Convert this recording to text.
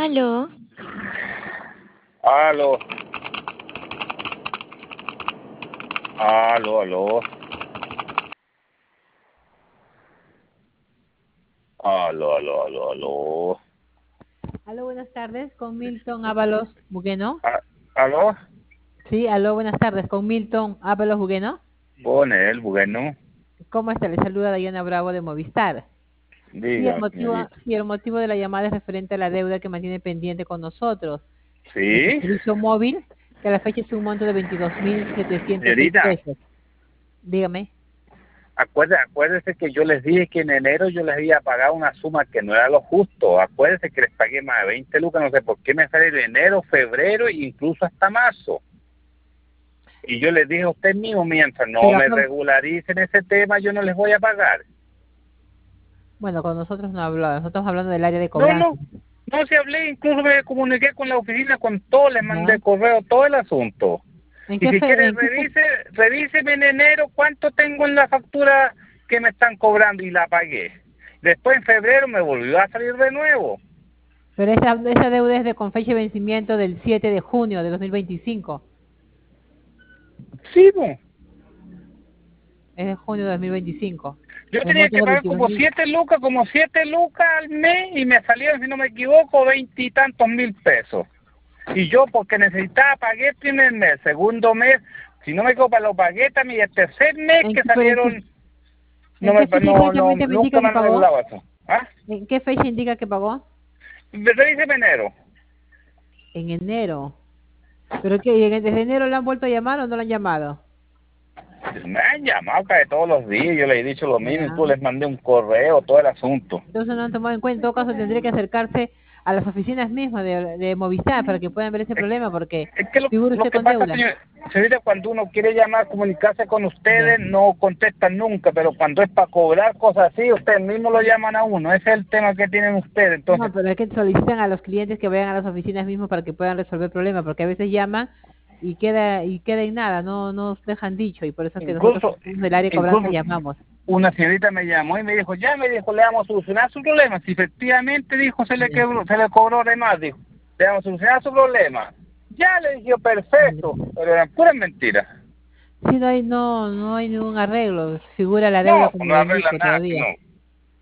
Aló, Aló, aló, aló, aló, aló, aló, aló. Aló, buenas tardes, con Milton Ábalos Bugueno. Ah, ¿Aló? Sí, aló, buenas tardes, con Milton Ábalos Bugueno. Con él, bueno, ¿Cómo está? Le saluda Diana Bravo de Movistar. diga, señorita. Sí, el motivo de la llamada es referente a la deuda que mantiene pendiente con nosotros. De su ¿Sí? servicio móvil, que a la fecha es un monto de 22.706 Señorita, pesos. Dígame. acuérdese que yo les dije que en enero yo les había pagado una suma que no era lo justo. Acuérdese que les pagué más de 20 lucas, no sé por qué me sale de enero, febrero e incluso hasta marzo. Y yo les dije a usted mismo, mientras no Pero me acá, regularicen ese tema, yo no les voy a pagar. bueno, con nosotros no habló, nosotros estamos hablando del área de No, cobranza. no se hablé, incluso me comuniqué con la oficina, con todo, les ¿Ya? mandé correo, todo el asunto. ¿En Y qué si quiere, en qué revíseme en enero cuánto tengo en la factura que me están cobrando y la pagué. Después en febrero me volvió a salir de nuevo. Pero esa deuda es de con fecha de vencimiento del 7 de junio de 2025. Sí, pues. Es de junio de 2025. Yo El tenía monto que de pagar 22.000. como 7 lucas al mes y me salieron, si no me equivoco, 20 y tantos mil pesos. Y yo, porque necesitaba, pagué el primer mes, segundo mes, si no me equivoco, lo pagué también, y el tercer mes ¿En que qué, pero salieron, en qué fecha exactamente me nunca indica me que han pagó? regulado eso. ¿Ah? ¿En qué fecha indica que pagó? Revíseme enero. En enero. ¿Pero qué? ¿Desde enero le han vuelto a llamar o no le han llamado? Me han llamado casi todos los días, yo les he dicho lo mismo, Ya. incluso les mandé un correo, todo el asunto. Entonces no han tomado en cuenta. En todo caso tendría que acercarse a las oficinas mismas de Movistar para que puedan ver ese Es, problema porque es que figura lo usted que con pasa, deuda. señorita, cuando uno quiere llamar, comunicarse con Ya. ustedes, no contestan nunca, pero cuando es para cobrar cosas así, ustedes mismos lo llaman a uno, ese es el tema que tienen ustedes, No, entonces, pero es que solicitan a los clientes que vayan a las oficinas mismas para que puedan resolver el problema, porque a veces llaman y queda en nada, no nos dejan dicho y por eso es que nosotros incluso, del área de cobranza incluso llamamos. una señorita me llamó y me dijo, ya me dijo, le vamos a solucionar su problema, si efectivamente dijo, Ya. se le cobró de más, dijo, le vamos a solucionar su problema. Ya le dije, perfecto, Ya. pero eran puras mentiras. Sí, no hay ningún arreglo, figura la deuda No, como no le arregla indico nada, sino todavía.